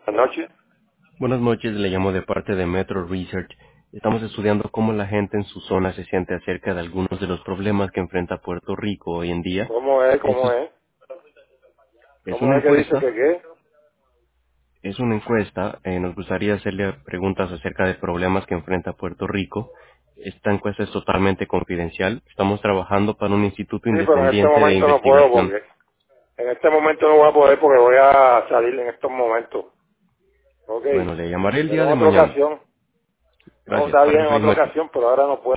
Buenas noches. Buenas noches, le llamo de parte de Metro Research. Estamos estudiando cómo la gente en su zona se siente acerca de algunos de los problemas que enfrenta Puerto Rico hoy en día. ¿Cómo es? Esto ¿Cómo es? es ¿Cómo una es que dice encuesta, que qué? es una encuesta. Nos gustaría hacerle preguntas acerca de problemas que enfrenta Puerto Rico. Esta encuesta es totalmente confidencial. Estamos trabajando para un instituto Sí, pero en este independiente de momento no puedo investigación. porque... En este momento no voy a poder porque voy a salir en estos momentos. Ok. Bueno, le llamaré el Pero día en de otra mañana. ocasión. No, Gracias. está bien Pase en feliz otra noche. ocasión, pero ahora no puedo.